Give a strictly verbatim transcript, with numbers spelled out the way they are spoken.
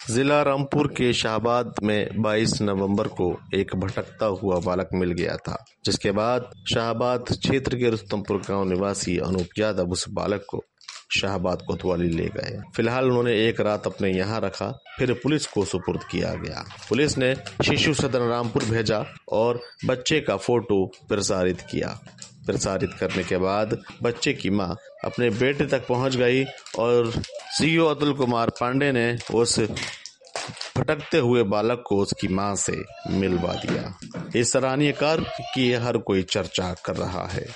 जिला रामपुर के शाहबाद में बाईस नवंबर को एक भटकता हुआ बालक मिल गया था, जिसके बाद शाहबाद क्षेत्र के रुस्तमपुर गांव निवासी अनूप यादव उस बालक को शाहबाद कोतवाली ले गए। फिलहाल उन्होंने एक रात अपने यहाँ रखा, फिर पुलिस को सुपुर्द किया गया। पुलिस ने शिशु सदन रामपुर भेजा और बच्चे का फोटो प्रसारित किया। प्रसारित करने के बाद बच्चे की मां अपने बेटे तक पहुंच गई और सीओ अतुल कुमार पांडे ने उस भटकते हुए बालक को उसकी मां से मिलवा दिया। इस सराहनीय कार्य की हर कोई चर्चा कर रहा है।